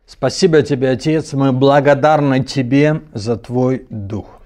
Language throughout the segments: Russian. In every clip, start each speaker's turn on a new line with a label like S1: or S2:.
S1: Спасибо тебе, Отец, мы благодарны тебе за твой Дух.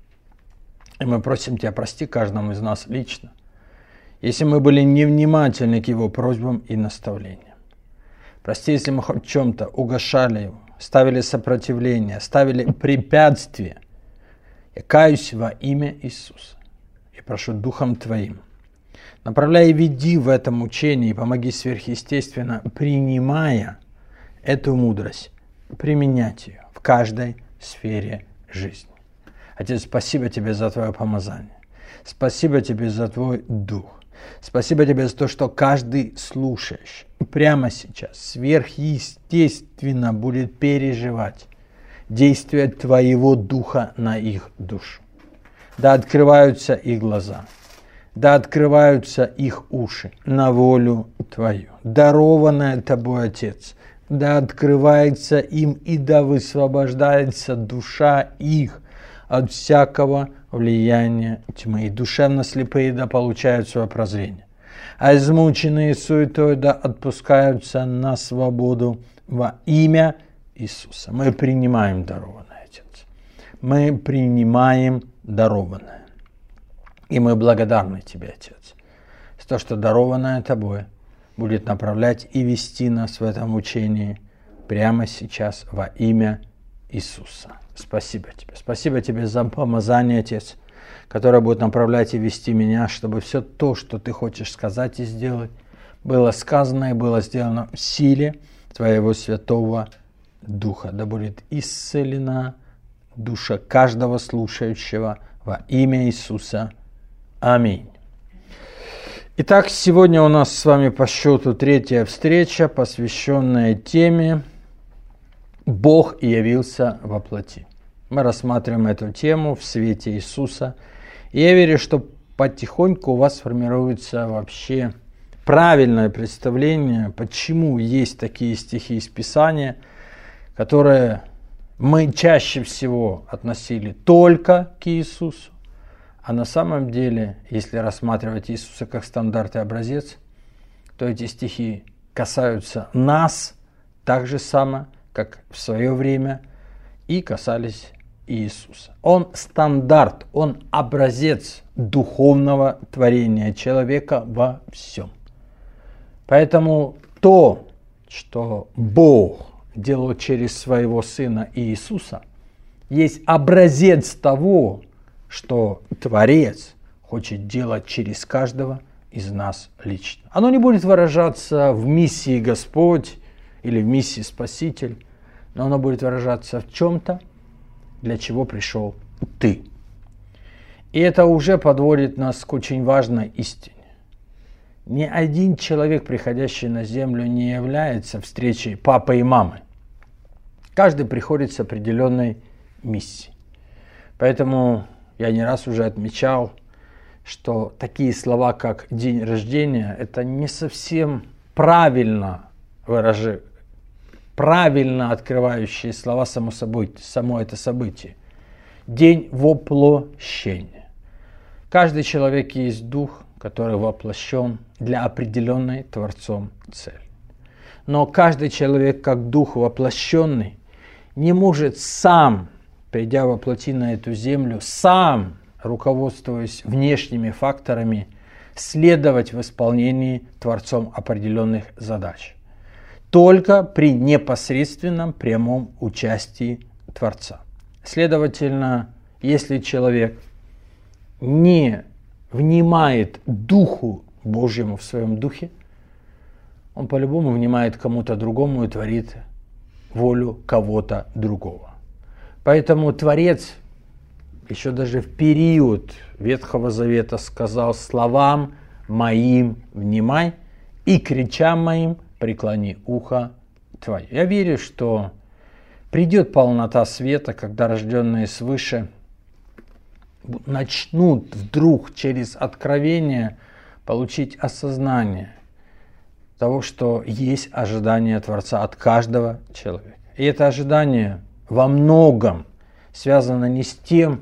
S1: И мы просим тебя, прости каждому из нас лично, если мы были невнимательны к его просьбам и наставлениям. Прости, если мы хоть в чем-то угошали его, ставили сопротивление, ставили препятствия. Я каюсь во имя Иисуса и прошу Духом Твоим, направляй и веди в этом учении, и помоги сверхъестественно, принимая эту мудрость, применять ее в каждой сфере жизни. Отец, спасибо тебе за твое помазание. Спасибо тебе за твой Дух. Спасибо тебе за то, что каждый слушающий прямо сейчас сверхъестественно будет переживать действие твоего Духа на их душу. Да открываются их глаза, да открываются их уши на волю твою, дарованная тобой, Отец. Да открывается им и да высвобождается душа их от всякого влияния тьмы. И душевно слепые да получают свое прозрение, а измученные суетой да отпускаются на свободу во имя Иисуса. Мы принимаем дарованное, Отец. Мы принимаем дарованное. И мы благодарны тебе, Отец, за то, что дарованное тобой будет направлять и вести нас в этом учении прямо сейчас во имя Иисуса. Спасибо тебе. Спасибо тебе за помазание, Отец, которое будет направлять и вести меня, чтобы все то, что ты хочешь сказать и сделать, было сказано и было сделано в силе твоего Святого Духа. Да будет исцелена душа каждого слушающего во имя Иисуса. Аминь. Итак, сегодня у нас с вами по счету третья встреча, посвященная теме «Бог явился во плоти». Мы рассматриваем эту тему в свете Иисуса. И я верю, что потихоньку у вас формируется вообще правильное представление, почему есть такие стихи из Писания, которые мы чаще всего относили только к Иисусу. А на самом деле, если рассматривать Иисуса как стандарт и образец, то эти стихи касаются нас так же само, как в свое время и касались Иисуса. Он стандарт, он образец духовного творения человека во всем. Поэтому то, что Бог делал через своего Сына Иисуса, есть образец того, что Творец хочет делать через каждого из нас лично. Оно не будет выражаться в миссии Господь или в миссии Спаситель, но оно будет выражаться в чем-то, для чего пришел ты. И это уже подводит нас к очень важной истине. Ни один человек, приходящий на землю, не является встречей папы и мамы. Каждый приходит с определенной миссией. Поэтому я не раз уже отмечал, что такие слова, как день рождения, это не совсем правильно открывающие слова само это событие. День воплощения. Каждый человек есть дух, который воплощен для определенной Творцом цели. Но каждый человек, как дух воплощенный, не может сам, придя во плоти на эту землю, сам, руководствуясь внешними факторами, следовать в исполнении Творцом определенных задач. Только при непосредственном прямом участии Творца. Следовательно, если человек не внимает Духу Божьему в своем духе, он по-любому внимает кому-то другому и творит волю кого-то другого. Поэтому Творец еще даже в период Ветхого Завета сказал: словам моим внимай и кричам моим преклони ухо твое. Я верю, что придет полнота света, когда рожденные свыше начнут вдруг через откровение получить осознание того, что есть ожидание Творца от каждого человека. И это ожидание во многом связано не с тем,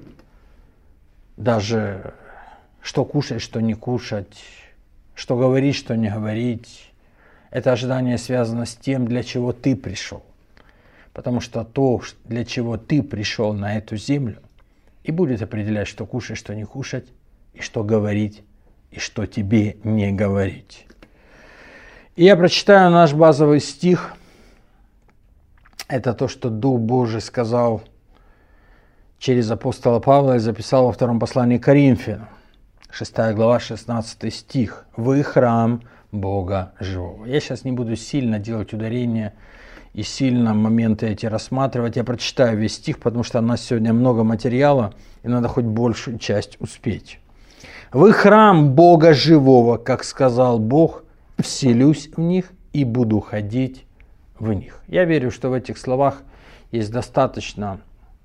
S1: даже что кушать, что не кушать, что говорить, что не говорить. Это ожидание связано с тем, для чего ты пришел. Потому что то, для чего ты пришел на эту землю, и будет определять, что кушать, что не кушать, и что говорить, и что тебе не говорить. И я прочитаю наш базовый стих. Это то, что Дух Божий сказал через апостола Павла и записал во втором послании к Коринфянам. 6 глава, 16 стих. «Вы храм Бога живого». Я сейчас не буду сильно делать ударение и сильно моменты эти рассматривать. Я прочитаю весь стих, потому что у нас сегодня много материала, и надо хоть большую часть успеть. «Вы храм Бога живого, как сказал Бог, вселюсь в них и буду ходить в них». Я верю, что в этих словах есть достаточно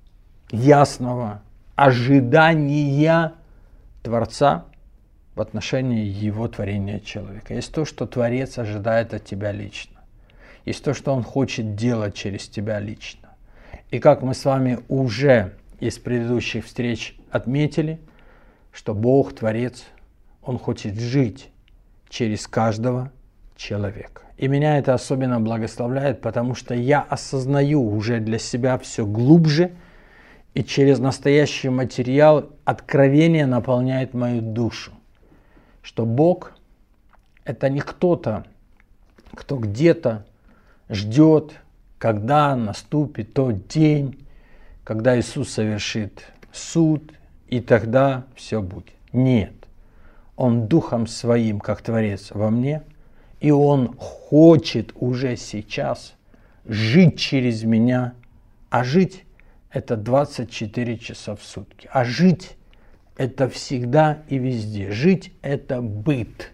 S1: ясного ожидания Творца в отношении его творения человека. Есть то, что Творец ожидает от тебя лично. Есть то, что Он хочет делать через тебя лично. И как мы с вами уже из предыдущих встреч отметили, что Бог, Творец, Он хочет жить через каждого человека. И меня это особенно благословляет, потому что я осознаю уже для себя все глубже, и через настоящий материал откровение наполняет мою душу, что Бог – это не кто-то, кто где-то ждет, когда наступит тот день, когда Иисус совершит суд, и тогда все будет. Нет, Он Духом Своим, как Творец, во мне, и Он хочет уже сейчас жить через меня, а жить – это 24 часа в сутки. А жить – это всегда и везде. Жить – это быт.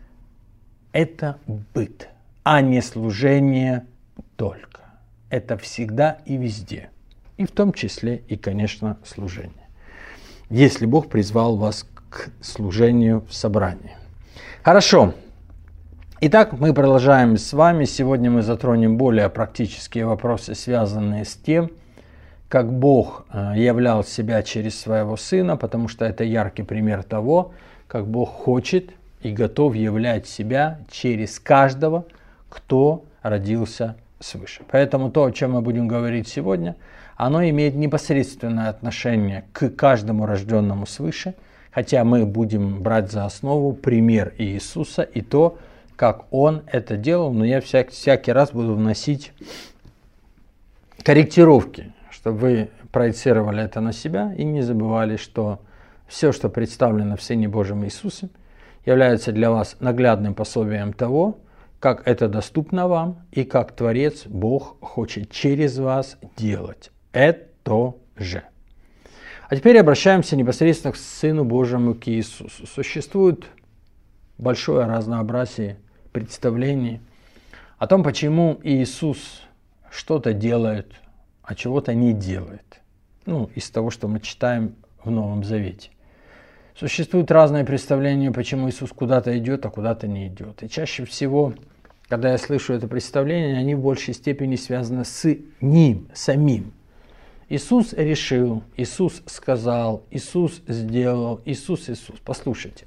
S1: Это быт, а не служение только. Это всегда и везде. И в том числе и, конечно, служение. Если Бог призвал вас к служению в собрании. Хорошо. Итак, мы продолжаем с вами. Сегодня мы затронем более практические вопросы, связанные с тем, как Бог являл себя через своего Сына, потому что это яркий пример того, как Бог хочет и готов являть себя через каждого, кто родился свыше. Поэтому то, о чем мы будем говорить сегодня, оно имеет непосредственное отношение к каждому рожденному свыше, хотя мы будем брать за основу пример Иисуса и то, как Он это делал, но я всякий раз буду вносить корректировки, чтобы вы проецировали это на себя и не забывали, что все, что представлено в Сыне Божьем Иисусе, является для вас наглядным пособием того, как это доступно вам и как Творец, Бог, хочет через вас делать это же. А теперь обращаемся непосредственно к Сыну Божьему, к Иисусу. Существует большое разнообразие представлений о том, почему Иисус что-то делает, а чего-то не делает. Из того, что мы читаем в Новом Завете. Существуют разные представления, почему Иисус куда-то идет, а куда-то не идет. И чаще всего, когда я слышу это представление, они в большей степени связаны с Ним самим. Иисус решил, Иисус сказал, Иисус сделал, Иисус. Послушайте.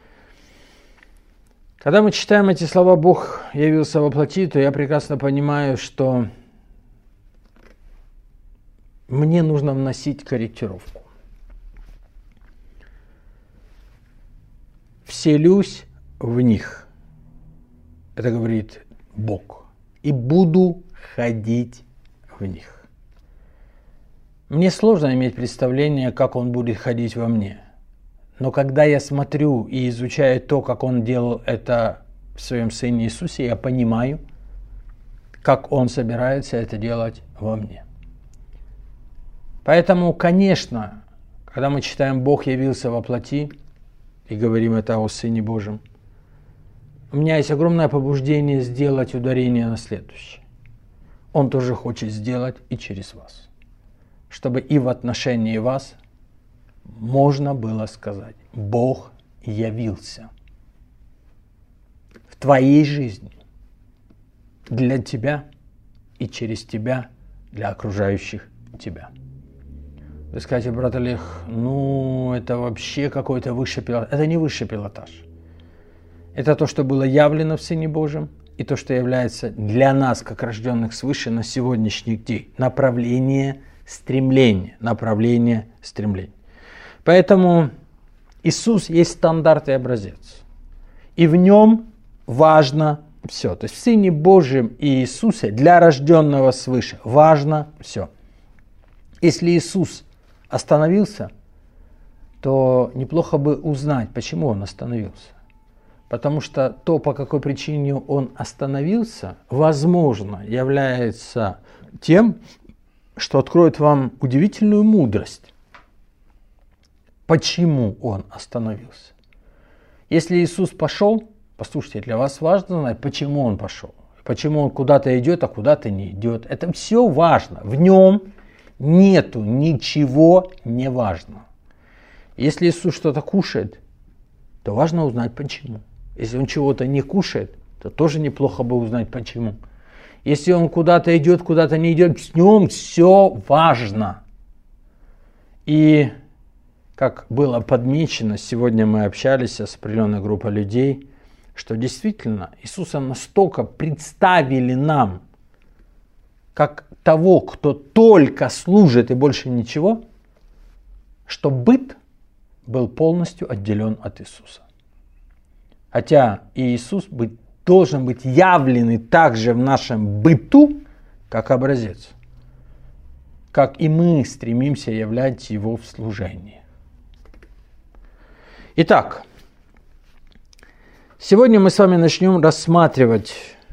S1: Когда мы читаем эти слова «Бог явился во плоти», то я прекрасно понимаю, что мне нужно вносить корректировку. «Вселюсь в них», это говорит Бог, «и буду ходить в них». Мне сложно иметь представление, как Он будет ходить во мне. Но когда я смотрю и изучаю то, как Он делал это в Своем Сыне Иисусе, я понимаю, как Он собирается это делать во мне. Поэтому, конечно, когда мы читаем «Бог явился во плоти» и говорим это о Сыне Божьем, у меня есть огромное побуждение сделать ударение на следующее. Он тоже хочет сделать и через вас, чтобы и в отношении вас можно было сказать: Бог явился в твоей жизни для тебя и через тебя для окружающих тебя. Вы скажете: брат Олег, это вообще какой-то высший пилотаж. Это не высший пилотаж. Это то, что было явлено в Сыне Божьем, и то, что является для нас, как рожденных свыше, на сегодняшний день. Направление стремления. Направление стремления. Поэтому Иисус есть стандарт и образец. И в нем важно все. То есть в Сыне Божьем и Иисусе для рожденного свыше важно все. Если Иисус остановился, то неплохо бы узнать, почему Он остановился. Потому что то, по какой причине Он остановился, возможно, является тем, что откроет вам удивительную мудрость. Почему Он остановился? Если Иисус пошел, послушайте, для вас важно знать, почему Он пошел. Почему Он куда-то идет, а куда-то не идет. Это все важно. В нем нету ничего неважного. Если Иисус что-то кушает, то важно узнать почему. Если Он чего-то не кушает, то тоже неплохо бы узнать почему. Если Он куда-то идет, куда-то не идет, с нем все важно. И как было подмечено, сегодня мы общались с определенной группой людей, что действительно Иисуса настолько представили нам, как того, кто только служит и больше ничего, что быт был полностью отделен от Иисуса. Хотя и Иисус должен быть явленный также в нашем быту, как образец, как и мы стремимся являть Его в служении. Итак, сегодня мы с вами начнем рассматривать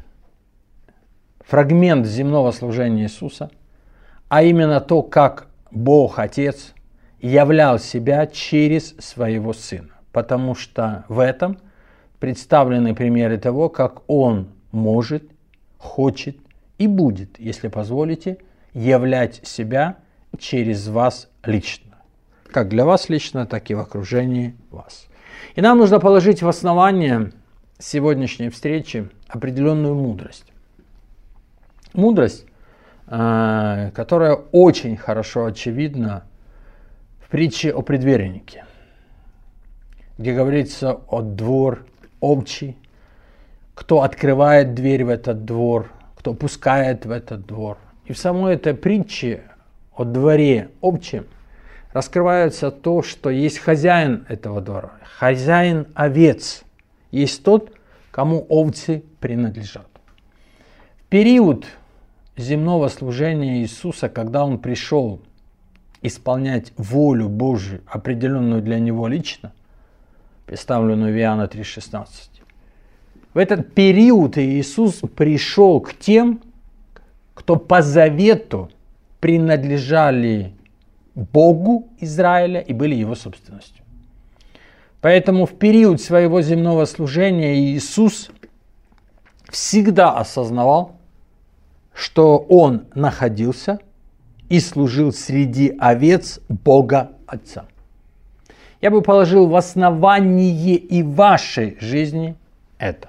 S1: фрагмент земного служения Иисуса, а именно то, как Бог Отец являл себя через своего Сына. Потому что в этом представлены примеры того, как Он может, хочет и будет, если позволите, являть себя через вас лично. Как для вас лично, так и в окружении вас. И нам нужно положить в основание сегодняшней встречи определенную мудрость. Мудрость, которая очень хорошо очевидна в притче о предвернике, где говорится о двор овчий, кто открывает дверь в этот двор, кто пускает в этот двор. И в самой этой притче о дворе овчем раскрывается то, что есть хозяин этого двора, хозяин овец, есть тот, кому овцы принадлежат. В период земного служения Иисуса, когда Он пришел исполнять волю Божию, определенную для Него лично, представленную в Иоанна 3,16, в этот период Иисус пришел к тем, кто по завету принадлежали Богу Израиля и были Его собственностью. Поэтому в период своего земного служения Иисус всегда осознавал, что Он находился и служил среди овец Бога Отца. Я бы положил в основание и вашей жизни это.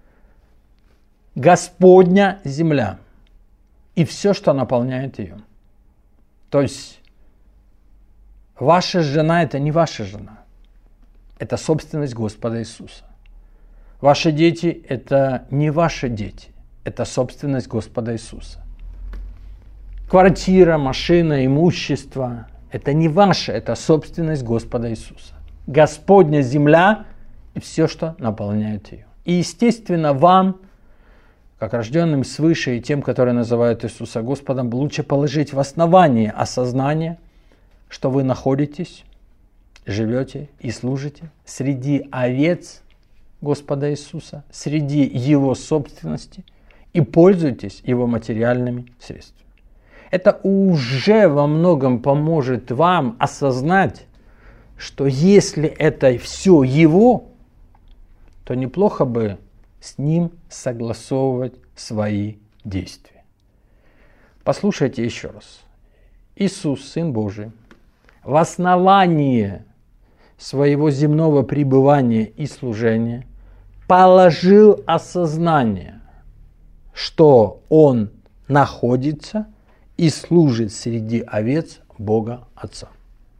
S1: Господня земля и все, что наполняет ее. То есть ваша жена – это не ваша жена. Это собственность Господа Иисуса. Ваши дети – это не ваши дети. Это собственность Господа Иисуса. Квартира, машина, имущество – это не ваше, это собственность Господа Иисуса. Господня земля и все, что наполняет ее. И, естественно, вам, как рожденным свыше и тем, которые называют Иисуса Господом, лучше положить в основание осознание, что вы находитесь, живете и служите среди овец Господа Иисуса, среди Его собственности и пользуетесь Его материальными средствами. Это уже во многом поможет вам осознать, что если это все Его, то неплохо бы с Ним согласовывать свои действия. Послушайте еще раз. Иисус, Сын Божий, в основании своего земного пребывания и служения положил осознание, что Он находится и служит среди овец Бога Отца.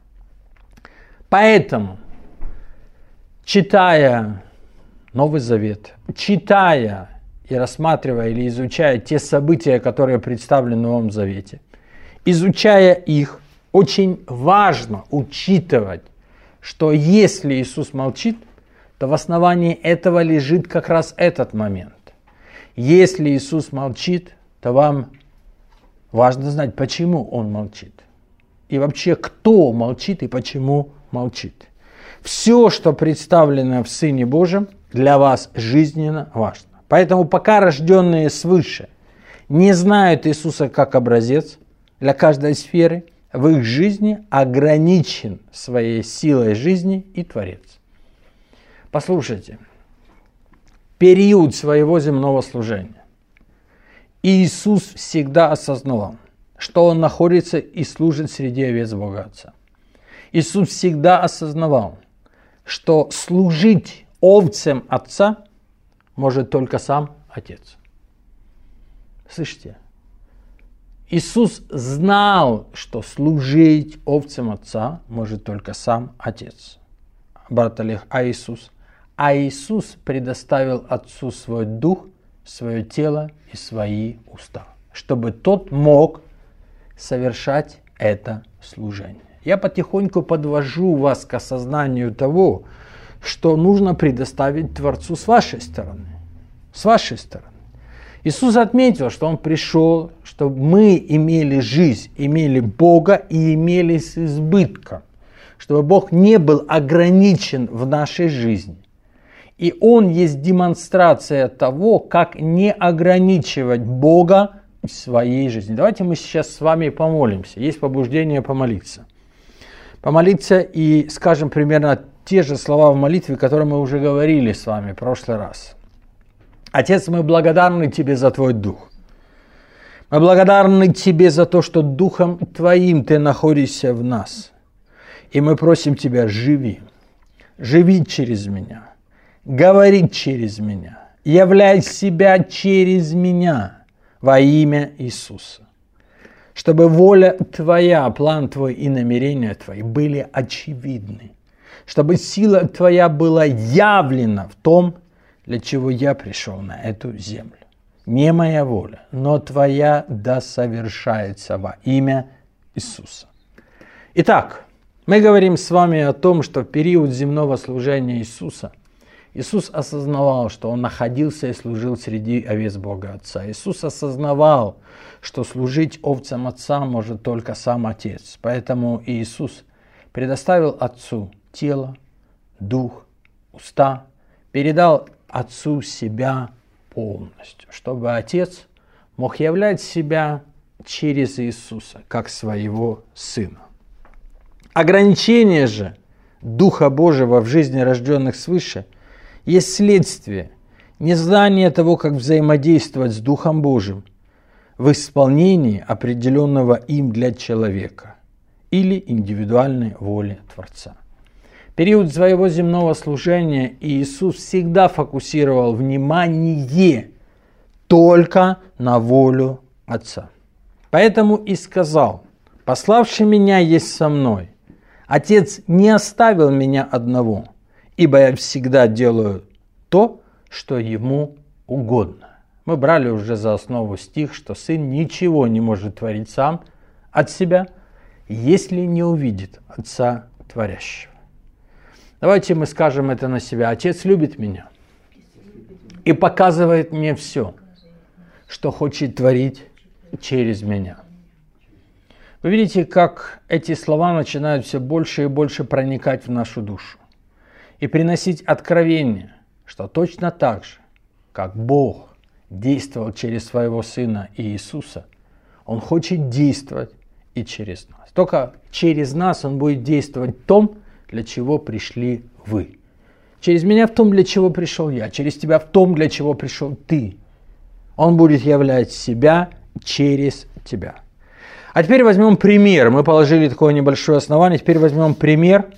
S1: Поэтому, читая Новый Завет, читая и рассматривая или изучая те события, которые представлены в Новом Завете, изучая их, очень важно учитывать, что если Иисус молчит, то в основании этого лежит как раз этот момент. Если Иисус молчит, то вам важно знать, почему Он молчит. И вообще, кто молчит и почему молчит. Все, что представлено в Сыне Божьем, для вас жизненно важно. Поэтому пока рожденные свыше не знают Иисуса как образец для каждой сферы, в их жизни ограничен своей силой жизни и Творец. Послушайте, период своего земного служения Иисус всегда осознавал, что Он находится и служит среди овец Бога Отца. Иисус всегда осознавал, что служить овцам Отца может только сам Отец. Слышите? Иисус знал, что служить овцам Отца может только сам Отец. Брат Олег, а Иисус? А Иисус предоставил Отцу свой дух, свое тело и свои уста, чтобы Тот мог совершать это служение. Я потихоньку подвожу вас к осознанию того, что нужно предоставить Творцу с вашей стороны. С вашей стороны. Иисус отметил, что Он пришел, чтобы мы имели жизнь, имели Бога и имели с избытком. Чтобы Бог не был ограничен в нашей жизни. И Он есть демонстрация того, как не ограничивать Бога в своей жизни. Давайте мы сейчас с вами помолимся. Есть побуждение помолиться. Помолиться и скажем примерно те же слова в молитве, которые мы уже говорили с вами в прошлый раз. Отец, мы благодарны Тебе за Твой Дух. Мы благодарны Тебе за то, что Духом Твоим Ты находишься в нас. И мы просим Тебя, живи. Живи через меня. Говори через меня. Являй себя через меня во имя Иисуса. Чтобы воля Твоя, план Твой и намерения Твои были очевидны. Чтобы сила Твоя была явлена в том, для чего я пришел на эту землю. Не моя воля, но Твоя да совершается во имя Иисуса. Итак, мы говорим с вами о том, что в период земного служения Иисуса, Иисус осознавал, что Он находился и служил среди овец Бога Отца. Иисус осознавал, что служить овцам Отца может только сам Отец. Поэтому Иисус предоставил Отцу тело, дух, уста, передал Отцу себя полностью, чтобы Отец мог являть себя через Иисуса, как своего Сына. Ограничение же Духа Божьего в жизни рожденных свыше есть следствие незнания того, как взаимодействовать с Духом Божьим в исполнении определенного им для человека или индивидуальной воли Творца. В период своего земного служения Иисус всегда фокусировал внимание только на волю Отца. Поэтому и сказал: «Пославший меня есть со мной. Отец не оставил меня одного, ибо я всегда делаю то, что ему угодно». Мы брали уже за основу стих, что Сын ничего не может творить сам от себя, если не увидит Отца Творящего. Давайте мы скажем это на себя. Отец любит меня и показывает мне все, что хочет творить через меня. Вы видите, как эти слова начинают все больше и больше проникать в нашу душу и приносить откровение, что точно так же, как Бог действовал через своего Сына Иисуса, Он хочет действовать и через нас. Только через нас Он будет действовать в том, для чего пришли вы. Через меня в том, для чего пришел я. Через тебя в том, для чего пришел ты. Он будет являть себя через тебя. А теперь возьмем пример. Мы положили такое небольшое основание. Теперь возьмем пример,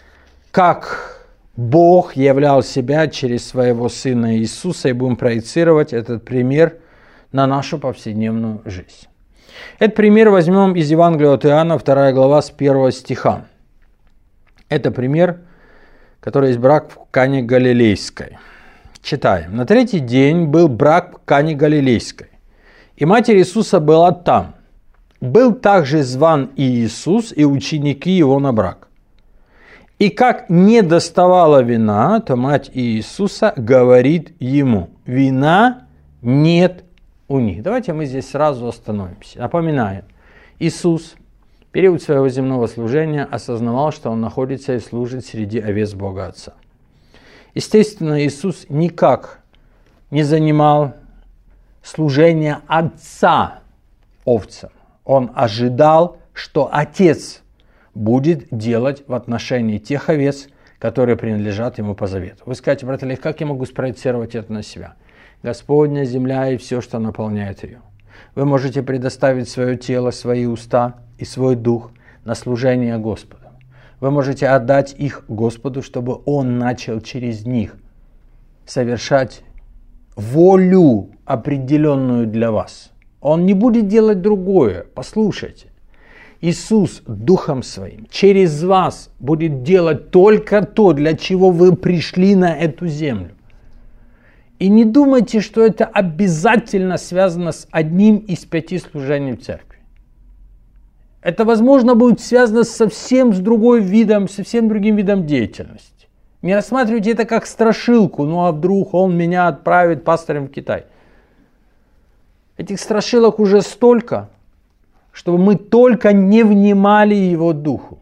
S1: как Бог являл себя через своего Сына Иисуса. И будем проецировать этот пример на нашу повседневную жизнь. Этот пример возьмем из Евангелия от Иоанна, 2 глава, с 1 стиха. Это пример, который есть брак в Кане Галилейской. Читаем. На третий день был брак в Кане Галилейской, и Матерь Иисуса была там. Был также зван и Иисус, и ученики его на брак. И как не доставала вина, то мать Иисуса говорит ему: вина нет у них. Давайте мы здесь сразу остановимся. Напоминаю, Иисус в период своего земного служения осознавал, что он находится и служит среди овец Бога Отца. Естественно, Иисус никак не занимал служение Отца овцам. Он ожидал, что Отец будет делать в отношении тех овец, которые принадлежат ему по завету. Вы скажете: брат Олег, как я могу спроецировать это на себя? Господня земля и все, что наполняет ее. Вы можете предоставить свое тело, свои уста и свой дух на служение Господу. Вы можете отдать их Господу, чтобы Он начал через них совершать волю, определенную для вас. Он не будет делать другое. Послушайте. Иисус Духом Своим через вас будет делать только то, для чего вы пришли на эту землю. И не думайте, что это обязательно связано с одним из 5 служений в церкви. Это, возможно, будет связано совсем с другим видом деятельности. Не рассматривайте это как страшилку. Ну а вдруг он меня отправит пастором в Китай. Этих страшилок уже столько, чтобы мы только не внимали Его Духу.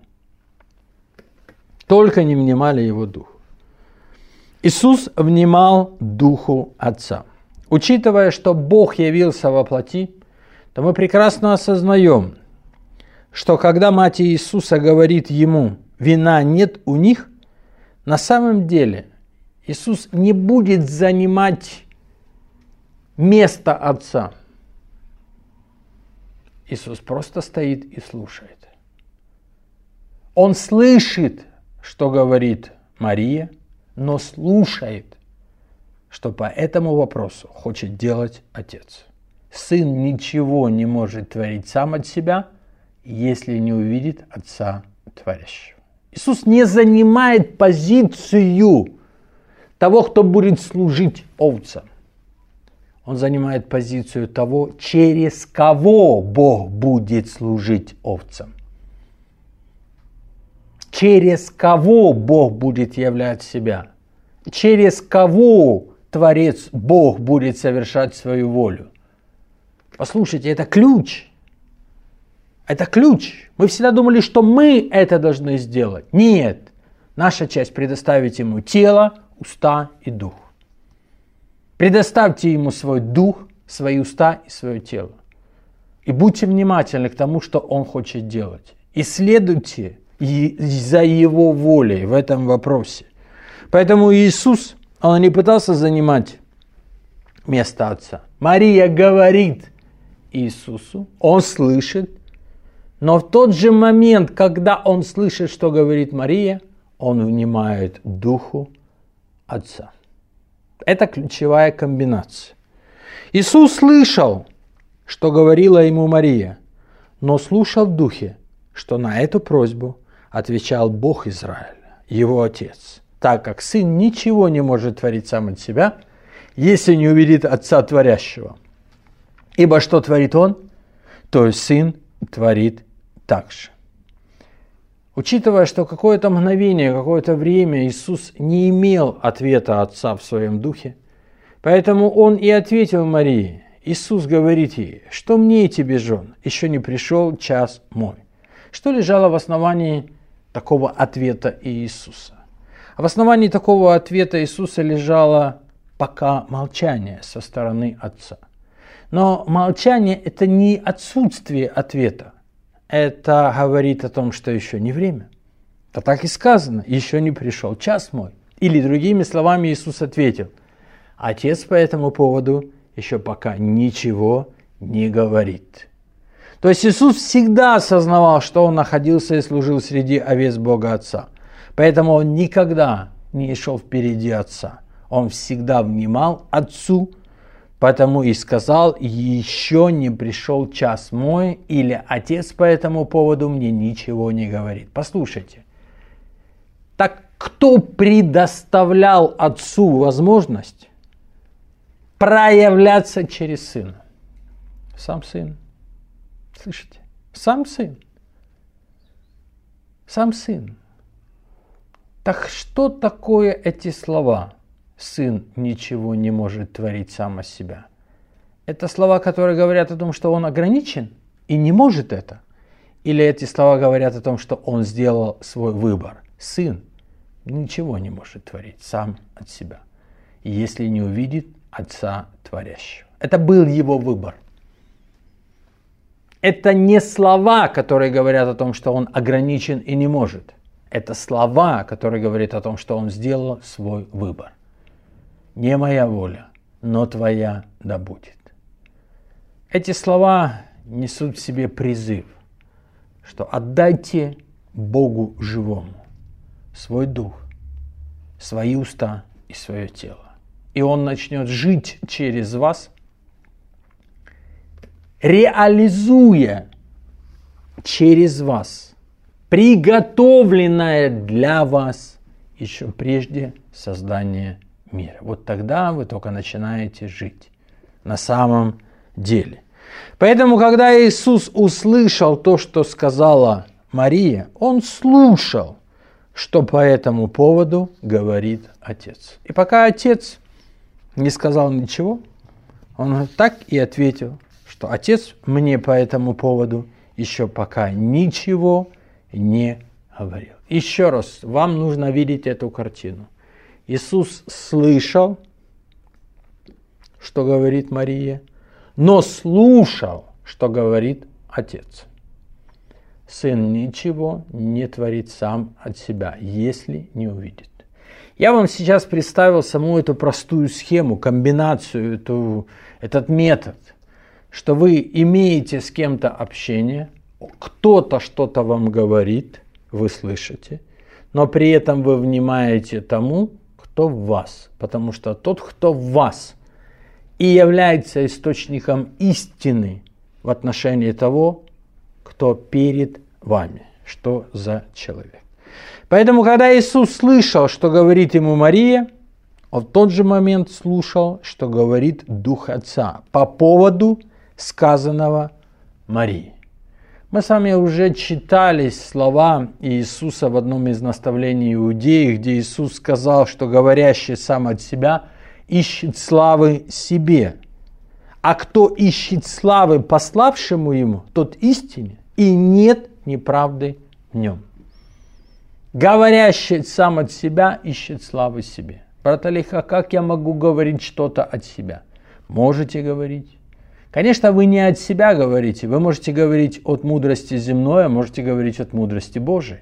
S1: Только не внимали Его Духу. Иисус внимал Духу Отца. Учитывая, что Бог явился во плоти, то мы прекрасно осознаем, что когда мать Иисуса говорит Ему: вина нет у них, на самом деле Иисус не будет занимать место Отца. Иисус просто стоит и слушает. Он слышит, что говорит Мария, но слушает, что по этому вопросу хочет делать Отец. Сын ничего не может творить сам от себя, если не увидит Отца Творящего. Иисус не занимает позицию того, кто будет служить овцам. Он занимает позицию того, через кого Бог будет служить овцам. Через кого Бог будет являть себя. Через кого Творец Бог будет совершать свою волю. Послушайте, это ключ. Это ключ. Мы всегда думали, что мы это должны сделать. Нет. Наша часть — предоставить Ему тело, уста и дух. Предоставьте Ему свой дух, свои уста и свое тело. И будьте внимательны к тому, что Он хочет делать. Исследуйте за Его волей в этом вопросе. Поэтому Иисус, Он не пытался занимать место Отца. Мария говорит Иисусу, Он слышит, но в тот же момент, когда Он слышит, что говорит Мария, Он внимает Духу Отца. Это ключевая комбинация. Иисус слышал, что говорила Ему Мария, но слушал в Духе, что на эту просьбу отвечал Бог Израиля, Его Отец, так как Сын ничего не может творить сам от себя, если не увидит Отца Творящего. Ибо что творит Он, то и Сын творит так же. Учитывая, что какое-то мгновение, какое-то время Иисус не имел ответа Отца в своем духе, поэтому Он и ответил Марии. Иисус говорит ей: что мне и тебе, жен, еще не пришел час мой. Что лежало в основании такого ответа Иисуса? А в основании такого ответа Иисуса лежало пока молчание со стороны Отца. Но молчание – это не отсутствие ответа. Это говорит о том, что еще не время. Это так и сказано: еще не пришел час мой. Или другими словами Иисус ответил: Отец по этому поводу еще пока ничего не говорит. То есть Иисус всегда осознавал, что Он находился и служил среди овец Бога Отца. Поэтому Он никогда не шел впереди Отца. Он всегда внимал Отцу, потому и сказал: еще не пришел час мой, или Отец по этому поводу мне ничего не говорит. Послушайте, так кто предоставлял Отцу возможность проявляться через Сына. Сам Сын. Слышите? Сам Сын. Сам Сын. Так что такое эти слова? Сын ничего не может творить сам от себя. Это слова, которые говорят о том, что он ограничен и не может это. Или эти слова говорят о том, что он сделал свой выбор. Сын ничего не может творить сам от себя, если не увидит Отца Творящего. Это был его выбор. Это не слова, которые говорят о том, что он ограничен и не может. Это слова, которые говорят о том, что он сделал свой выбор. Не моя воля, но твоя да будет. Эти слова несут в себе призыв, что отдайте Богу живому свой дух, свои уста и свое тело. И Он начнет жить через вас, реализуя через вас приготовленное для вас еще прежде создания мира. Вот тогда вы только начинаете жить на самом деле. Поэтому, когда Иисус услышал то, что сказала Мария, Он слушал, что по этому поводу говорит Отец. И пока Отец не сказал ничего, Он так и ответил, что Отец мне по этому поводу еще пока ничего не говорил. Еще раз, вам нужно видеть эту картину. Иисус слышал, что говорит Мария, но слушал, что говорит Отец. Сын ничего не творит сам от себя, если не увидит. Я вам сейчас представил саму эту простую схему, комбинацию, этот метод, что вы имеете с кем-то общение, кто-то что-то вам говорит, вы слышите, но при этом вы внимаете тому, кто в вас, потому что тот, кто в вас, и является источником истины в отношении того, кто перед вами, что за человек. Поэтому, когда Иисус слышал, что говорит ему Мария, он в тот же момент слушал, что говорит Дух Отца по поводу сказанного Марии. Мы с вами уже читали слова Иисуса в одном из наставлений иудеев, где Иисус сказал, что говорящий сам от себя ищет славы себе. А кто ищет славы пославшему ему, тот истине, и нет неправды в нем. Говорящий сам от себя ищет славы себе. Брат Алиха, как я могу говорить что-то от себя? Можете говорить. Конечно, вы не от себя говорите, вы можете говорить от мудрости земной, а можете говорить от мудрости Божией.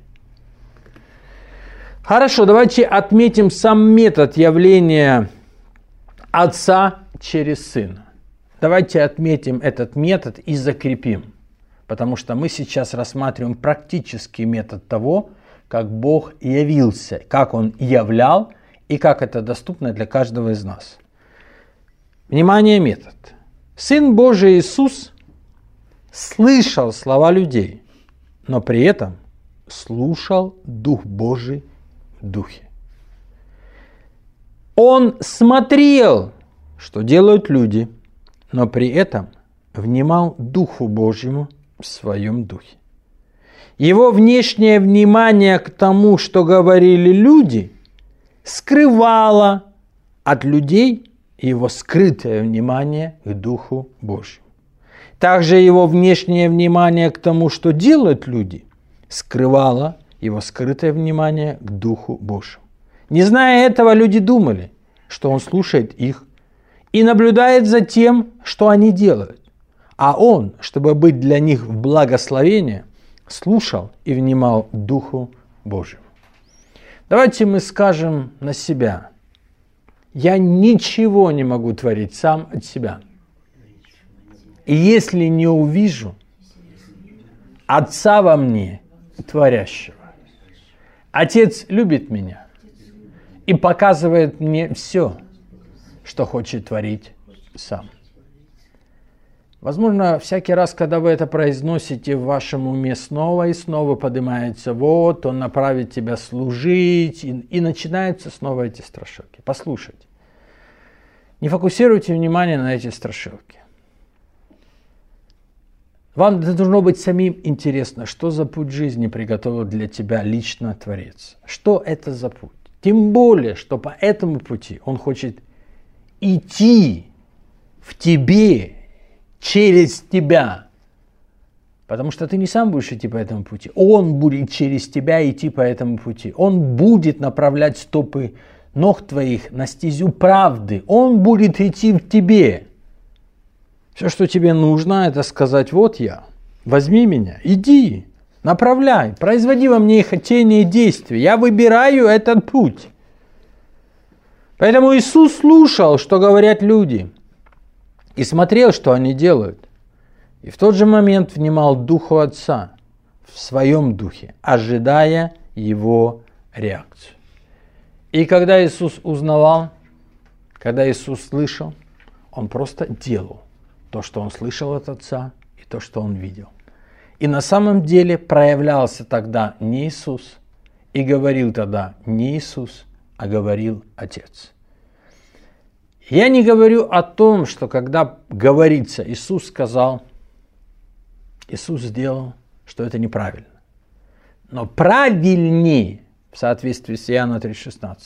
S1: Хорошо, давайте отметим сам метод явления Отца через Сына. Давайте отметим этот метод и закрепим, потому что мы сейчас рассматриваем практический метод того, как Бог явился, как Он являл и как это доступно для каждого из нас. Внимание, метод. Сын Божий Иисус слышал слова людей, но при этом слушал Дух Божий в Духе. Он смотрел, что делают люди, но при этом внимал Духу Божьему в своем Духе. Его внешнее внимание к тому, что говорили люди, скрывало от людей его скрытое внимание к Духу Божьему. Также его внешнее внимание к тому, что делают люди, скрывало его скрытое внимание к Духу Божьему. Не зная этого, люди думали, что он слушает их и наблюдает за тем, что они делают. А он, чтобы быть для них в благословение, слушал и внимал Духу Божьему. Давайте мы скажем на себя: я ничего не могу творить сам от себя. И если не увижу Отца во мне, творящего. Отец любит меня и показывает мне все, что хочет творить сам. Возможно, всякий раз, когда вы это произносите, в вашем уме снова и снова поднимается: вот, Он направит тебя служить, и начинаются снова эти страшилки. Послушайте. Не фокусируйте внимание на эти страшилки. Вам должно быть самим интересно, что за путь жизни приготовил для тебя лично Творец. Что это за путь? Тем более, что по этому пути Он хочет идти в тебе, через тебя. Потому что ты не сам будешь идти по этому пути. Он будет через тебя идти по этому пути. Он будет направлять стопы ног твоих на стезю правды. Он будет идти в тебе. Все, что тебе нужно, это сказать: вот я, возьми меня, иди, направляй, производи во мне хотение и действия. Я выбираю этот путь. Поэтому Иисус слушал, что говорят люди, и смотрел, что они делают. И в тот же момент внимал Духу Отца в своем духе, ожидая его реакцию. И когда Иисус узнавал, когда Иисус слышал, Он просто делал то, что Он слышал от Отца, и то, что Он видел. И на самом деле проявлялся тогда не Иисус, и говорил тогда не Иисус, а говорил Отец. Я не говорю о том, что когда говорится «Иисус сказал», Иисус сделал, что это неправильно. Но правильнее, в соответствии с Иоанна 3,16,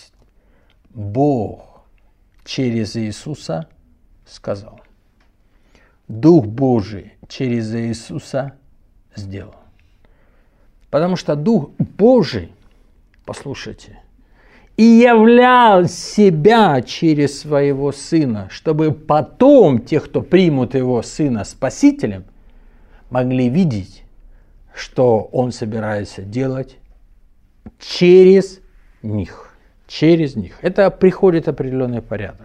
S1: Бог через Иисуса сказал. Дух Божий через Иисуса сделал. Потому что Дух Божий, послушайте, и являл себя через своего Сына, чтобы потом те, кто примут Его Сына Спасителем, могли видеть, что Он собирается делать через них. Через них. Это приходит определенный порядок.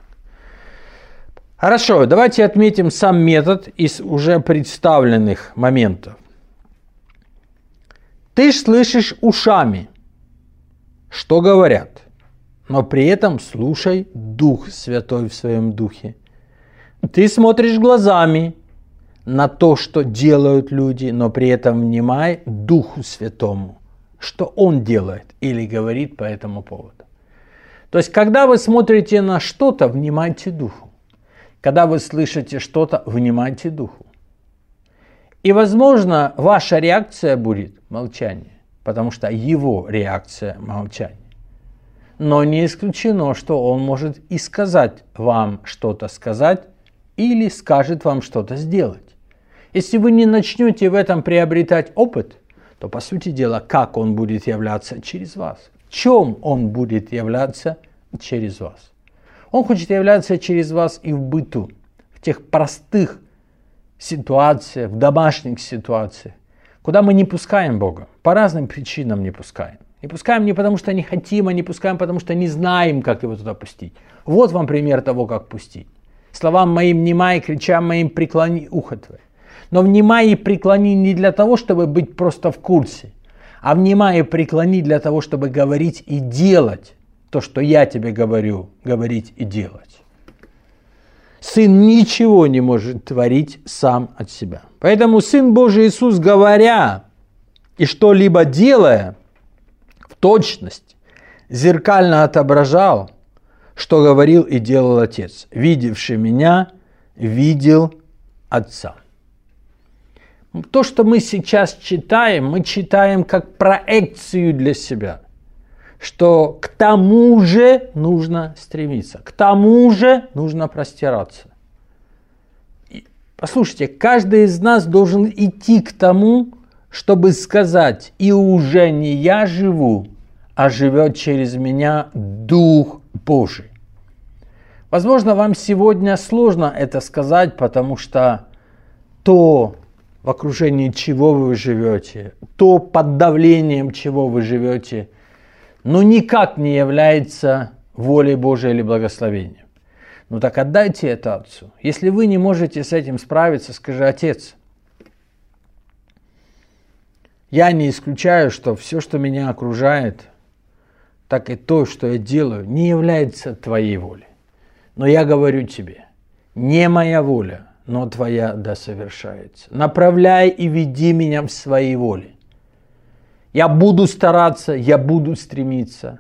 S1: Хорошо, давайте отметим сам метод из уже представленных моментов. Ты ж слышишь ушами, что говорят, но при этом слушай Дух Святой в своем духе. Ты смотришь глазами на то, что делают люди, но при этом внимай Духу Святому, что Он делает или говорит по этому поводу. То есть, когда вы смотрите на что-то, внимайте Духу. Когда вы слышите что-то, внимайте Духу. И, возможно, ваша реакция будет молчание, потому что Его реакция – молчание. Но не исключено, что Он может и сказать вам что-то сказать или скажет вам что-то сделать. Если вы не начнете в этом приобретать опыт, то, по сути дела, как Он будет являться через вас? В чем Он будет являться через вас? Он хочет являться через вас и в быту, в тех простых ситуациях, в домашних ситуациях, куда мы не пускаем Бога. По разным причинам не пускаем. Не пускаем не потому, что не хотим, а не пускаем, потому что не знаем, как Его туда пустить. Вот вам пример того, как пустить. Словам моим внимай, кричам моим преклони ухо твое. Но внимай и преклони не для того, чтобы быть просто в курсе, а внимай и преклони для того, чтобы говорить и делать то, что я тебе говорю, говорить и делать. Сын ничего не может творить сам от себя. Поэтому Сын Божий Иисус, говоря и что-либо делая, в точности зеркально отображал, что говорил и делал Отец. Видевший меня, видел Отца. То, что мы сейчас читаем, мы читаем как проекцию для себя. Что к тому же нужно стремиться, к тому же нужно простираться. И, послушайте, каждый из нас должен идти к тому, чтобы сказать: и уже не я живу, а живет через меня Дух Божий. Возможно, вам сегодня сложно это сказать, потому что то, в окружении чего вы живете, то под давлением чего вы живете, но никак не является волей Божией или благословением. Ну так отдайте это Отцу. Если вы не можете с этим справиться, скажи: Отец, я не исключаю, что все, что меня окружает, так и то, что я делаю, не является Твоей волей. Но я говорю Тебе, не моя воля, но Твоя да совершается. Направляй и веди меня в своей воле. Я буду стараться, я буду стремиться,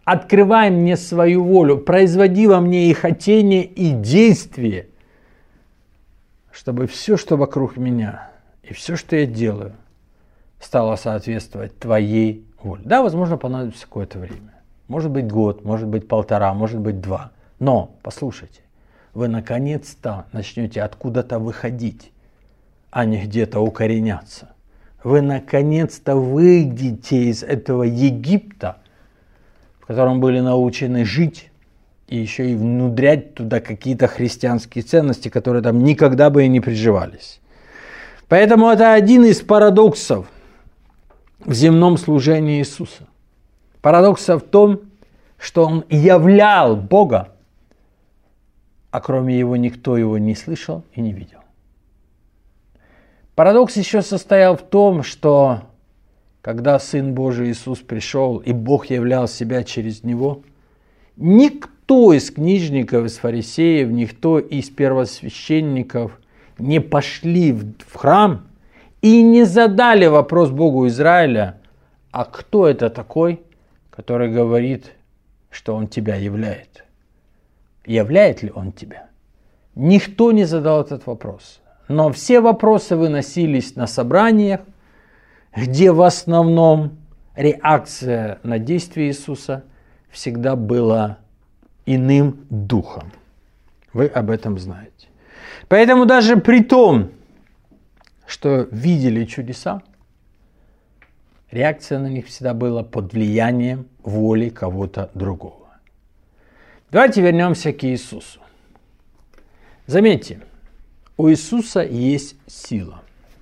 S1: открывай мне свою волю, производи во мне и хотение, и действие, чтобы все, что вокруг меня, и все, что я делаю, стало соответствовать Твоей воле. Да, возможно, понадобится какое-то время. Может быть год, может быть 1,5, может быть 2. Но, послушайте, вы наконец-то начнете откуда-то выходить, а не где-то укореняться. Вы наконец-то выйдете из этого Египта, в котором были научены жить, и еще и внедрять туда какие-то христианские ценности, которые там никогда бы и не приживались. Поэтому это один из парадоксов в земном служении Иисуса. Парадокс в том, что Он являл Бога, а кроме Его никто Его не слышал и не видел. Парадокс еще состоял в том, что когда Сын Божий Иисус пришел, и Бог являл себя через Него, никто из книжников, из фарисеев, никто из первосвященников не пошли в храм и не задали вопрос Богу Израиля, а кто это такой, который говорит, что Он тебя являет? Являет ли Он тебя? Никто не задал этот вопрос. Но все вопросы выносились на собраниях, где в основном реакция на действие Иисуса всегда была иным духом. Вы об этом знаете. Поэтому даже при том, что видели чудеса, реакция на них всегда была под влиянием воли кого-то другого. Давайте вернемся к Иисусу. Заметьте, у Иисуса есть сила.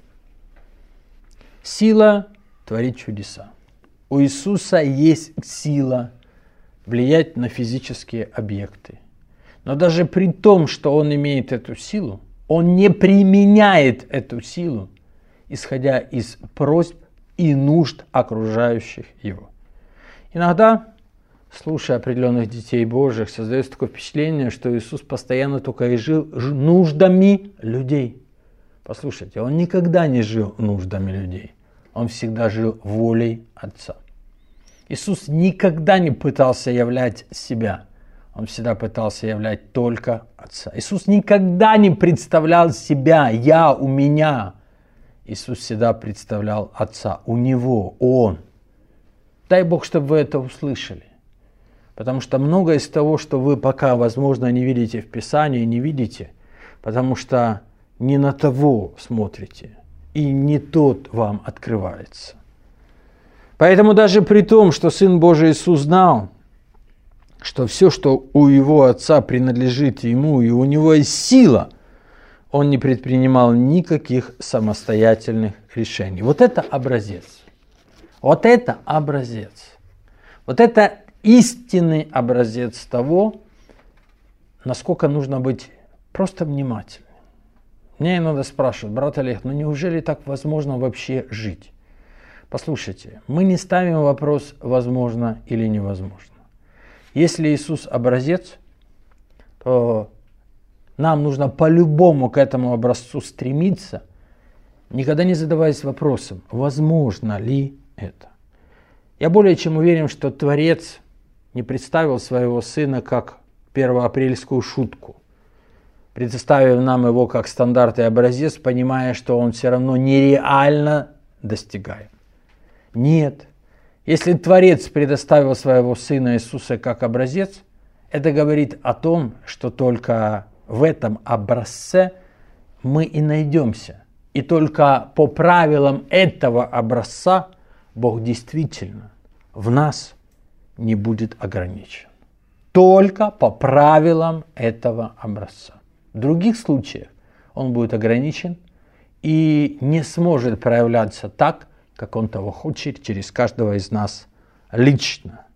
S1: Сила творить чудеса. У Иисуса есть сила влиять на физические объекты. Но даже при том, что Он имеет эту силу, Он не применяет эту силу, исходя из просьб и нужд окружающих Его. Иногда, слушая определенных детей Божьих, создается такое впечатление, что Иисус постоянно только и жил нуждами людей. Послушайте, Он никогда не жил нуждами людей. Он всегда жил волей Отца. Иисус никогда не пытался являть себя. Он всегда пытался являть только Отца. Иисус никогда не представлял себя «я», «у меня». Иисус всегда представлял Отца. У Него, Он. Дай Бог, чтобы вы это услышали. Потому что многое из того, что вы пока, возможно, не видите в Писании, не видите, потому что не на того смотрите, и не тот вам открывается. Поэтому даже при том, что Сын Божий Иисус знал, что все, что у Его Отца принадлежит Ему, и у Него есть сила, Он не предпринимал никаких самостоятельных решений. Вот это образец. Вот это образец. Вот это истинный образец того, насколько нужно быть просто внимательным. Мне иногда спрашивают: брат Олег, ну неужели так возможно вообще жить? Послушайте, мы не ставим вопрос, возможно или невозможно. Если Иисус образец, то нам нужно по-любому к этому образцу стремиться, никогда не задаваясь вопросом, возможно ли это. Я более чем уверен, что Творец не представил своего Сына как первоапрельскую шутку, представив нам его как стандарт и образец, понимая, что он все равно нереально достигаем. Нет. Если Творец предоставил своего Сына Иисуса как образец, это говорит о том, что только в этом образце мы и найдемся. И только по правилам этого образца Бог действительно в нас не будет ограничен. Только по правилам этого образца. В других случаях Он будет ограничен и не сможет проявляться так, как Он того хочет через каждого из нас лично.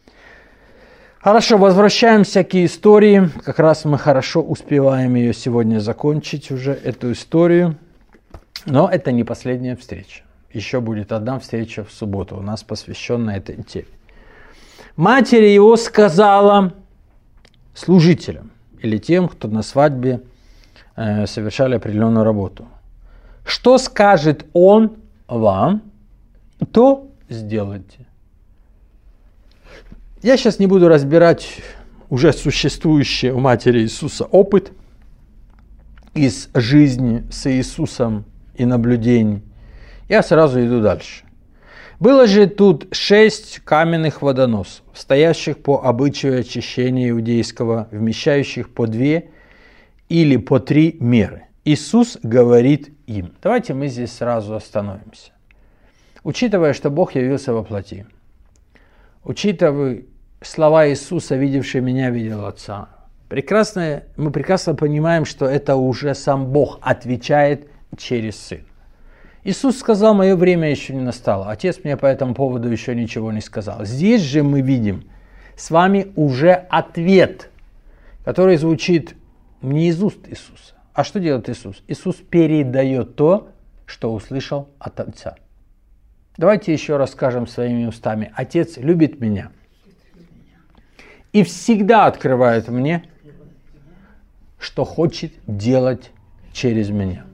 S1: Хорошо, возвращаемся к истории. Как раз мы хорошо успеваем ее сегодня закончить, уже эту историю. Но это не последняя встреча. Еще будет одна встреча в субботу у нас, посвященная этой теме. Матерь его сказала служителям или тем, кто на свадьбе совершали определенную работу: что скажет он вам, то сделайте. Я сейчас не буду разбирать уже существующий у матери Иисуса опыт из жизни с Иисусом и наблюдений. Я сразу иду дальше. Было же тут 6 каменных водоносов, стоящих по обычаю очищения иудейского, вмещающих по 2 или по 3 меры. Иисус говорит им. Давайте мы здесь сразу остановимся. Учитывая, что Бог явился во плоти, учитывая слова Иисуса, видевший меня, видел Отца, мы прекрасно понимаем, что это уже сам Бог отвечает через Сына. Иисус сказал: мое время еще не настало. Отец мне по этому поводу еще ничего не сказал. Здесь же мы видим с вами уже ответ, который звучит не из уст Иисуса. А что делает Иисус? Иисус передает то, что услышал от Отца. Давайте еще раз скажем своими устами. Отец любит меня и всегда открывает мне, что хочет делать через меня.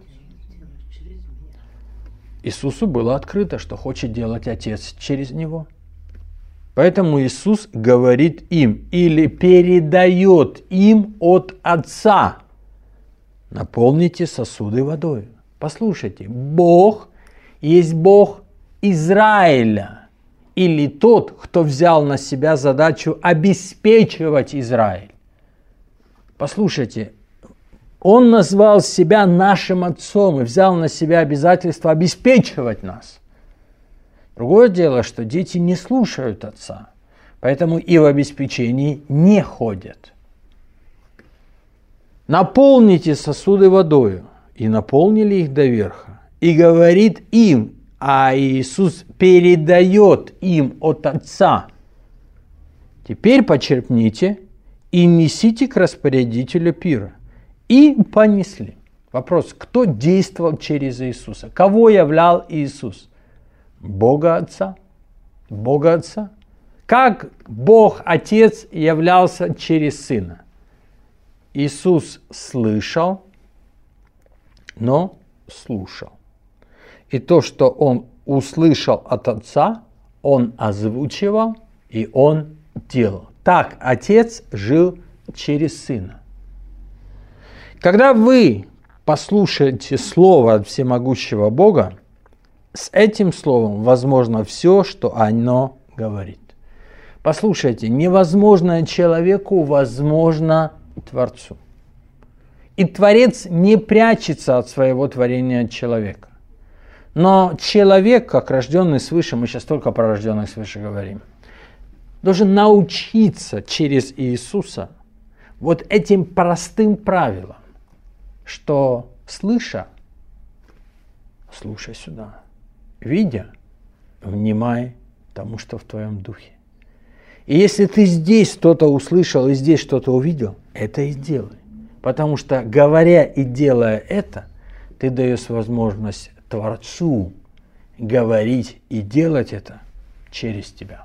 S1: Иисусу было открыто, что хочет делать Отец через Него. Поэтому Иисус говорит им или передает им от Отца: наполните сосуды водой. Послушайте, Бог есть Бог Израиля, или тот, кто взял на себя задачу обеспечивать Израиль. Послушайте, Он назвал себя нашим Отцом и взял на себя обязательство обеспечивать нас. Другое дело, что дети не слушают Отца, поэтому и в обеспечении не ходят. Наполните сосуды водою, и наполнили их доверха. И говорит им, а Иисус передает им от Отца: теперь почерпните и несите к распорядителю пира. И понесли. Вопрос: кто действовал через Иисуса? Кого являл Иисус? Бога Отца. Бога Отца. Как Бог Отец являлся через Сына? Иисус слышал, но слушал. И то, что Он услышал от Отца, Он озвучивал и Он делал. Так Отец жил через Сына. Когда вы послушаете Слово от всемогущего Бога, с этим Словом возможно все, что оно говорит. Послушайте, невозможное человеку возможно Творцу. И Творец не прячется от своего творения человека. Но человек, как рожденный свыше, мы сейчас только про рожденных свыше говорим, должен научиться через Иисуса вот этим простым правилам, что слыша, слушай сюда, видя, внимай тому, что в твоем духе. И если ты здесь что-то услышал и здесь что-то увидел, это и делай. Потому что, говоря и делая это, ты даешь возможность Творцу говорить и делать это через тебя.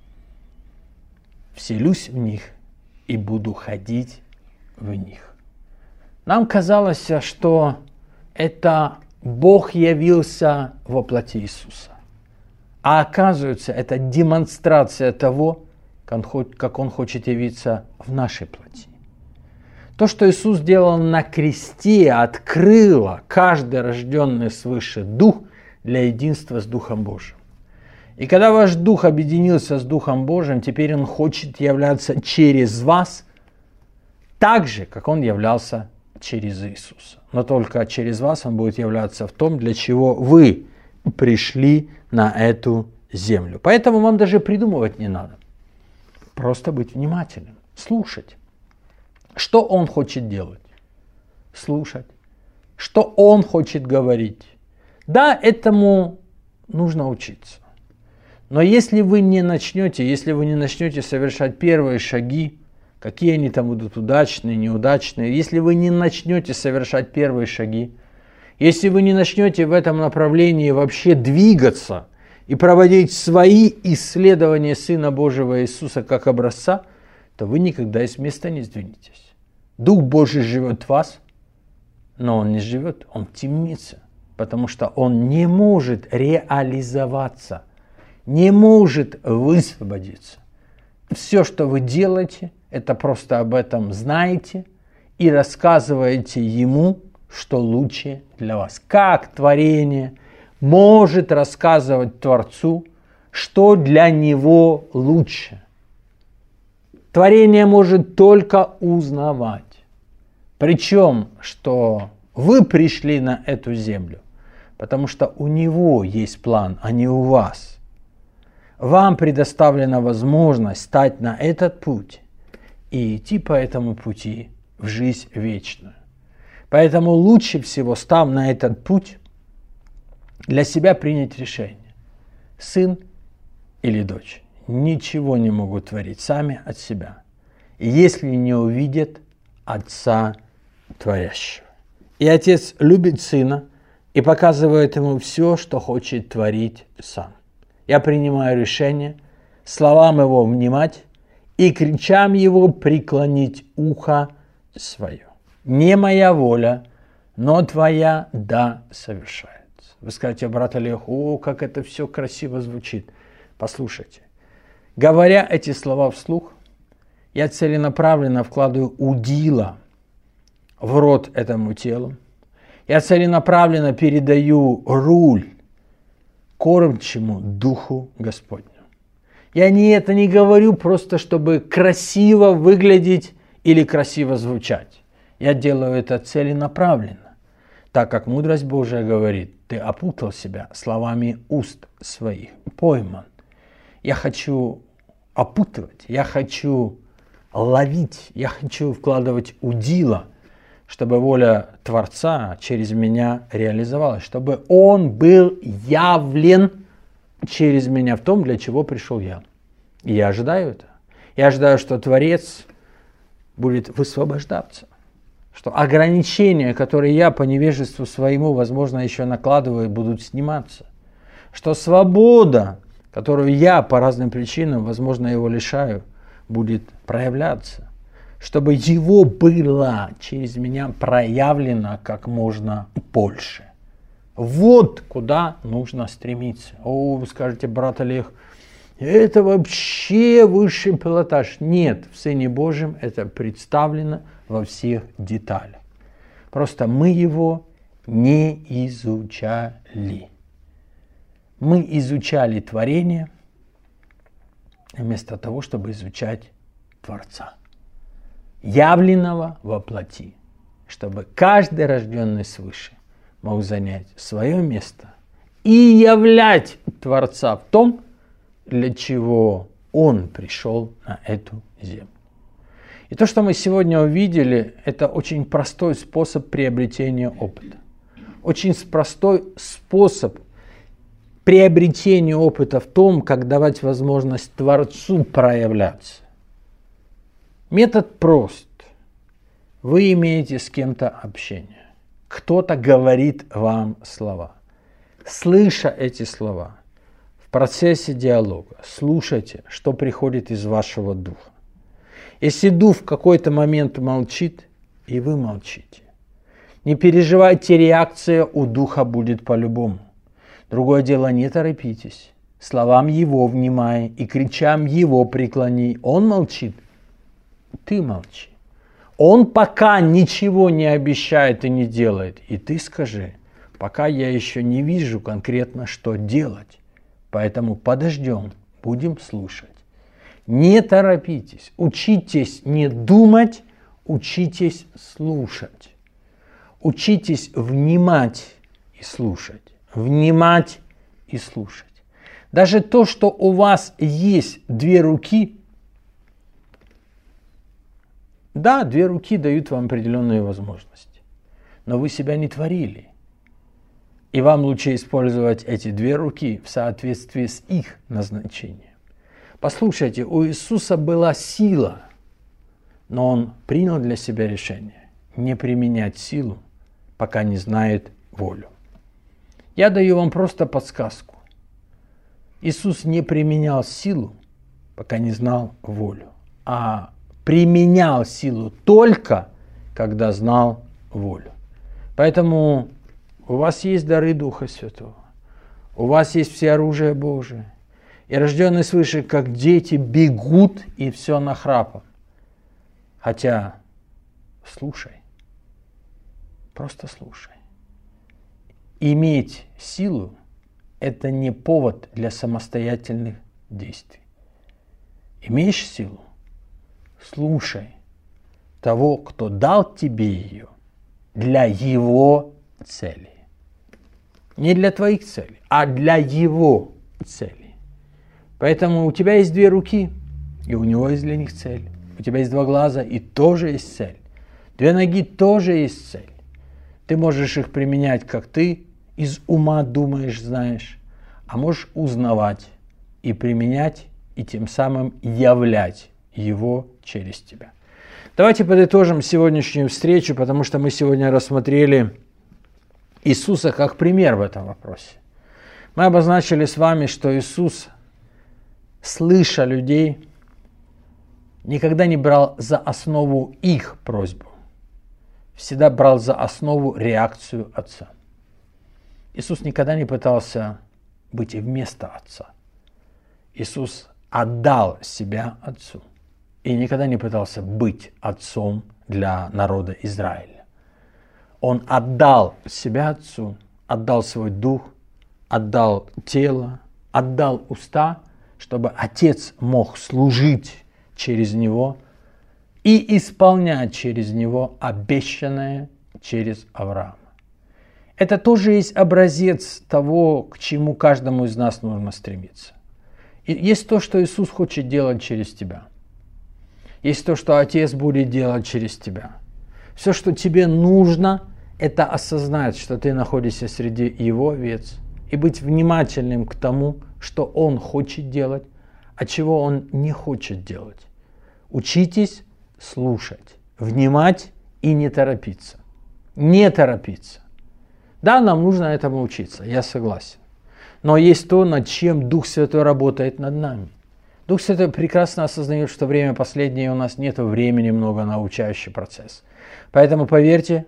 S1: Вселюсь в них и буду ходить в них. Нам казалось, что это Бог явился во плоти Иисуса. А оказывается, это демонстрация того, как Он хочет явиться в нашей плоти. То, что Иисус делал на кресте, открыло каждый рожденный свыше дух для единства с Духом Божьим. И когда ваш дух объединился с Духом Божьим, теперь Он хочет являться через вас так же, как Он являлся через Иисуса. Но только через вас Он будет являться в том, для чего вы пришли на эту землю. Поэтому вам даже придумывать не надо. Просто быть внимательным, слушать. Что Он хочет делать? Слушать. Что Он хочет говорить? Да, этому нужно учиться. Но если вы не начнете совершать первые шаги, какие они там будут удачные, неудачные, если вы не начнете совершать первые шаги, если вы не начнете в этом направлении вообще двигаться и проводить свои исследования Сына Божьего Иисуса как образца, то вы никогда из места не сдвинетесь. Дух Божий живет в вас, но Он не живет, Он в темнице, потому что Он не может реализоваться, не может высвободиться, все, что вы делаете, это просто об этом знаете и рассказываете ему, что лучше для вас. Как творение может рассказывать Творцу, что для него лучше? Творение может только узнавать. Причем, что вы пришли на эту землю, потому что у него есть план, а не у вас. Вам предоставлена возможность стать на этот путь и идти по этому пути в жизнь вечную. Поэтому лучше всего, став на этот путь, для себя принять решение. Сын или дочь ничего не могут творить сами от себя, если не увидят Отца Творящего. И Отец любит Сына и показывает ему все, что хочет творить сам. Я принимаю решение словам его внимать и кричам его преклонить ухо свое. Не моя воля, но твоя да совершается. Вы скажете, брат Олег, о, как это все красиво звучит. Послушайте. Говоря эти слова вслух, я целенаправленно вкладываю удила в рот этому телу. Я целенаправленно передаю руль кормчему Духу Господню. Я это не говорю просто, чтобы красиво выглядеть или красиво звучать. Я делаю это целенаправленно, так как мудрость Божия говорит, ты опутал себя словами уст своих, пойман. Я хочу опутывать, я хочу ловить, я хочу вкладывать удила, чтобы воля Творца через меня реализовалась, чтобы Он был явлен через меня в том, для чего пришел я. И я ожидаю это. Я ожидаю, что Творец будет высвобождаться, что ограничения, которые я по невежеству своему, возможно, еще накладываю, будут сниматься, что свобода, которую я по разным причинам, возможно, его лишаю, будет проявляться, чтобы его было через меня проявлено как можно больше. Вот куда нужно стремиться. О, вы скажете, брат Олег, это вообще высший пилотаж. Нет, в Сыне Божьем это представлено во всех деталях. Просто мы его не изучали. Мы изучали творение вместо того, чтобы изучать Творца, явленного во плоти, чтобы каждый рожденный свыше мог занять свое место и являть Творца в том, для чего Он пришел на эту землю. И то, что мы сегодня увидели, это очень простой способ приобретения опыта. Очень простой способ приобретения опыта в том, как давать возможность Творцу проявляться. Метод прост. Вы имеете с кем-то общение. Кто-то говорит вам слова. Слыша эти слова, в процессе диалога слушайте, что приходит из вашего духа. Если дух в какой-то момент молчит, и вы молчите, не переживайте, реакция у духа будет по-любому. Другое дело, не торопитесь. Словам его внимай и кричам его преклони. Он молчит, ты молчи. Он пока ничего не обещает и не делает. И ты скажи, пока я еще не вижу конкретно, что делать. Поэтому подождем, будем слушать. Не торопитесь, учитесь не думать, учитесь слушать. Учитесь внимать и слушать. Внимать и слушать. Даже то, что у вас есть две руки, да, две руки дают вам определенные возможности, но вы себя не творили. И вам лучше использовать эти две руки в соответствии с их назначением. Послушайте, у Иисуса была сила, но Он принял для себя решение не применять силу, пока не знает волю. Я даю вам просто подсказку. Иисус не применял силу, пока не знал волю, а применял силу только, когда знал волю. Поэтому у вас есть дары Духа Святого, у вас есть все оружие Божие. И рожденные свыше, как дети, бегут, и все нахрапом. Хотя, слушай, просто слушай. Иметь силу – это не повод для самостоятельных действий. Имеешь силу? Слушай того, кто дал тебе ее для его цели. Не для твоих целей, а для его целей. Поэтому у тебя есть две руки, и у него есть для них цель. У тебя есть два глаза, и тоже есть цель. Две ноги тоже есть цель. Ты можешь их применять, как ты из ума думаешь, знаешь, а можешь узнавать и применять, и тем самым являть его через тебя. Давайте подытожим сегодняшнюю встречу, потому что мы сегодня рассмотрели Иисуса как пример в этом вопросе. Мы обозначили с вами, что Иисус, слыша людей, никогда не брал за основу их просьбу, всегда брал за основу реакцию Отца. Иисус никогда не пытался быть вместо Отца. Иисус отдал себя Отцу и никогда не пытался быть Отцом для народа Израиля. Он отдал себя Отцу, отдал свой дух, отдал тело, отдал уста, чтобы Отец мог служить через него и исполнять через него обещанное через Авраама. Это тоже есть образец того, к чему каждому из нас нужно стремиться. И есть то, что Иисус хочет делать через тебя. Есть то, что Отец будет делать через тебя. Все, что тебе нужно, это осознать, что ты находишься среди Его овец, и быть внимательным к тому, что Он хочет делать, а чего Он не хочет делать. Учитесь слушать, внимать и не торопиться. Не торопиться. Да, нам нужно этому учиться, я согласен. Но есть то, над чем Дух Святой работает над нами. Дух Святой прекрасно осознает, что время последнее, у нас нет времени много на обучающий процесс. Поэтому, поверьте,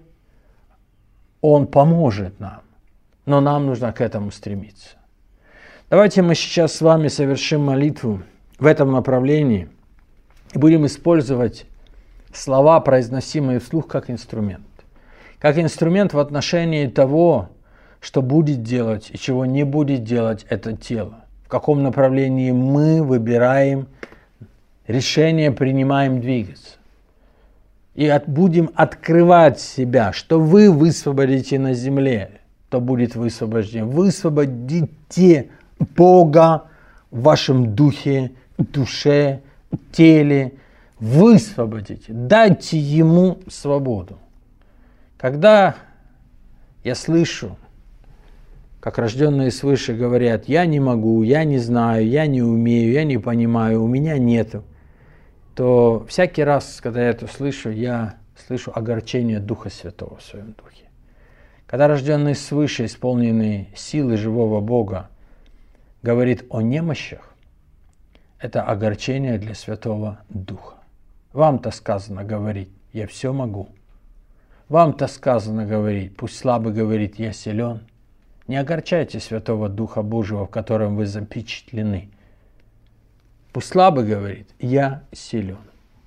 S1: Он поможет нам. Но нам нужно к этому стремиться. Давайте мы сейчас с вами совершим молитву в этом направлении и будем использовать слова, произносимые вслух, как инструмент. Как инструмент в отношении того, что будет делать и чего не будет делать это тело. В каком направлении мы выбираем решение, принимаем двигаться. И будем открывать себя, что вы высвободите на земле, то будет высвобождение. Высвободите Бога в вашем духе, душе, теле. Высвободите, дайте Ему свободу. Когда я слышу, как рожденные свыше говорят, я не могу, я не знаю, я не умею, я не понимаю, у меня нету, то всякий раз, когда я это слышу, я слышу огорчение Духа Святого в своем духе. Когда рожденный свыше, исполненный силы живого Бога, говорит о немощах, это огорчение для Святого Духа. Вам-то сказано говорить, я все могу. Вам-то сказано говорить, пусть слабый говорит, я силен. Не огорчайте Святого Духа Божьего, в котором вы запечатлены. Пусть слабый говорит, я силен.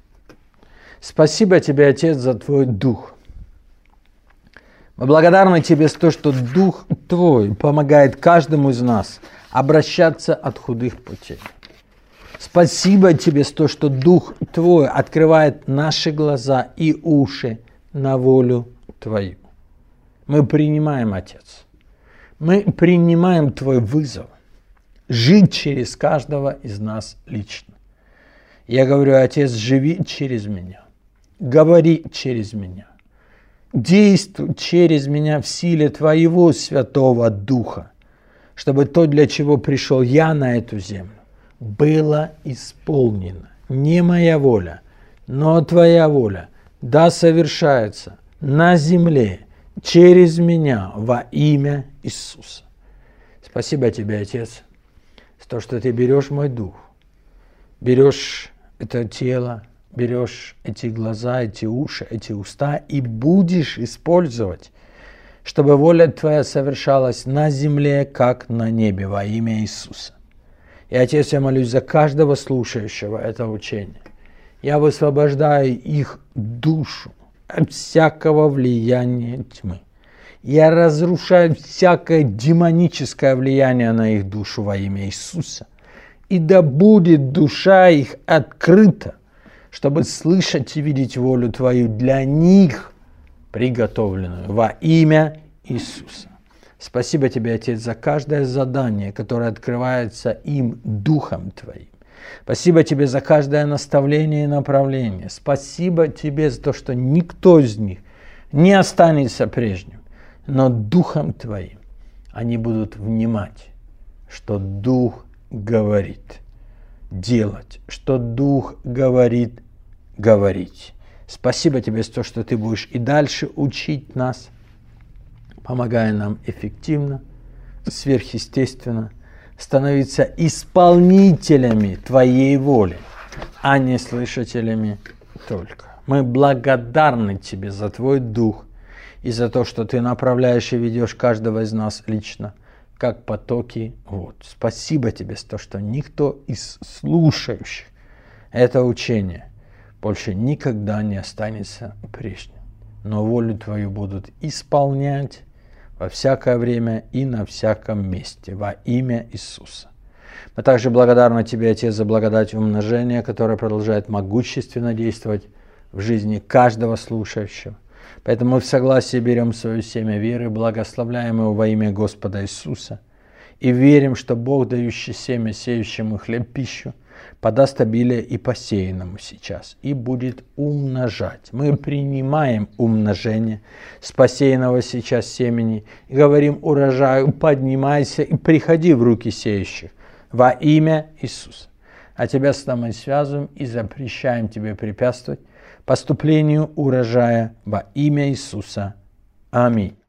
S1: Спасибо тебе, Отец, за Твой Дух. Мы благодарны Тебе за то, что Дух Твой помогает каждому из нас обращаться от худых путей. Спасибо Тебе за то, что Дух Твой открывает наши глаза и уши на волю Твою. Мы принимаем, Отец. Мы принимаем Твой вызов жить через каждого из нас лично. Я говорю, Отец, живи через меня, говори через меня, действуй через меня в силе Твоего Святого Духа, чтобы то, для чего пришел я на эту землю, было исполнено. Не моя воля, но Твоя воля да совершается на земле через меня во имя Иисуса. Спасибо Тебе, Отец, за то, что Ты берешь мой дух, берешь это тело, берешь эти глаза, эти уши, эти уста и будешь использовать, чтобы воля Твоя совершалась на земле, как на небе во имя Иисуса. И, Отец, я молюсь за каждого слушающего это учение. Я высвобождаю их душу от всякого влияния тьмы. Я разрушаю всякое демоническое влияние на их душу во имя Иисуса. И да будет душа их открыта, чтобы слышать и видеть волю Твою для них, приготовленную во имя Иисуса. Спасибо Тебе, Отец, за каждое задание, которое открывается им Духом Твоим. Спасибо Тебе за каждое наставление и направление. Спасибо Тебе за то, что никто из них не останется прежним, но Духом Твоим они будут внимать, что Дух говорит, делать, что Дух говорит, говорить. Спасибо Тебе за то, что Ты будешь и дальше учить нас, помогая нам эффективно, сверхъестественно становиться исполнителями Твоей воли, а не слышателями только. Мы благодарны Тебе за Твой Дух и за то, что Ты направляешь и ведешь каждого из нас лично, как потоки вод. Спасибо Тебе за то, что никто из слушающих это учение больше никогда не останется прежним, но волю Твою будут исполнять во всякое время и на всяком месте во имя Иисуса. Мы также благодарны Тебе, Отец, за благодать умножения, которая продолжает могущественно действовать в жизни каждого слушающего. Поэтому мы в согласии берем свое семя веры, благословляем его во имя Господа Иисуса и верим, что Бог, дающий семя сеющему хлеб пищу, подаст обилие и посеянному сейчас, и будет умножать. Мы принимаем умножение с посеянного сейчас семени и говорим урожаю: поднимайся и приходи в руки сеющих во имя Иисуса. А Тебя с нами связываем и запрещаем Тебе препятствовать поступлению урожая во имя Иисуса. Аминь.